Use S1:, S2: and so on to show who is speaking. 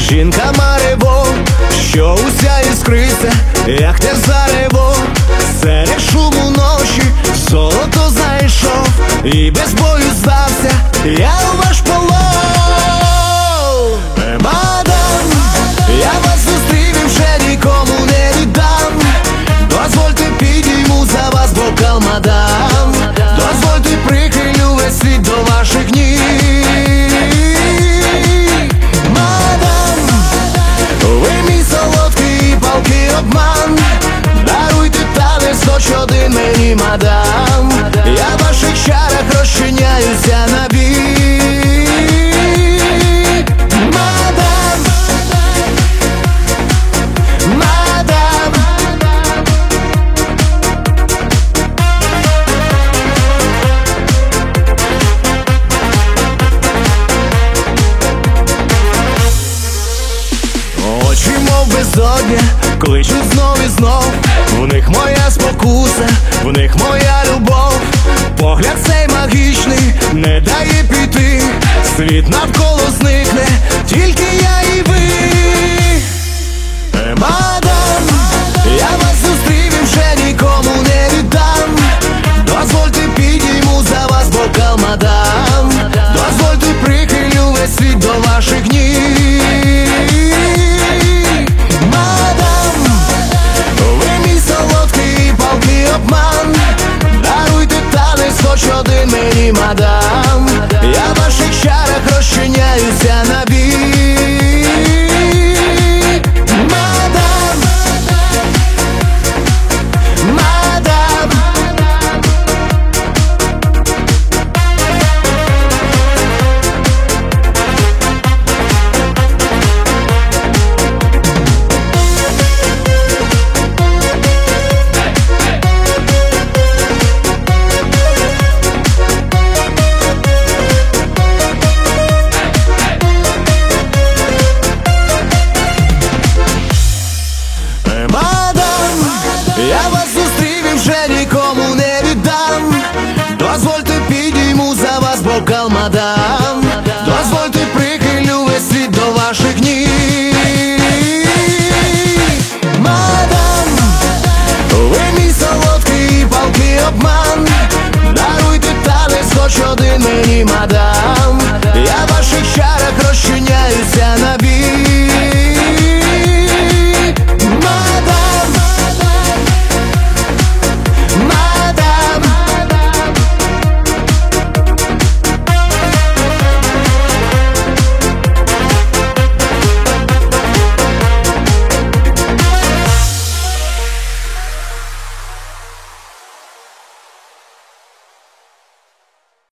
S1: жінка марево, що уся іскриться, як те зарево. Серед шуму ночі золото зайшов, і без бою здався я у ваш полон. Мадам, я вас зустрів і вже нікому не віддам. Дозвольте, підійму за вас бокал, мадам. Дозвольте, прихилю весь світ до ваших ніг. Мадам, ви мій солодкий і палкий обман. Даруйте танець хоч один мені, мадам. Я в ваших чарах розчиняюся на бік. Мадам, мадам. Очі мов безодня, кличуть знов і знов. В них моя спокуса, в них моя любов. Погляд цей магічний не дає піти. Світ навколо зникне, тільки я і ви. Мадам, я вас зустрів і вже нікому не віддам. Дозвольте, підійму за вас бокал, мадам. Дозвольте, прихилю весь світ до ваших ніг. Мадам, ви мій солодкий і палкий обман. Даруйте танець хоч один мені, мадам. Я в ваших чарах розчиняюся на бік. Мадам, мадам. Я вас зустрів і вже нікому не віддам. Дозвольте, підійму за вас бокал, мадам. Дозвольте,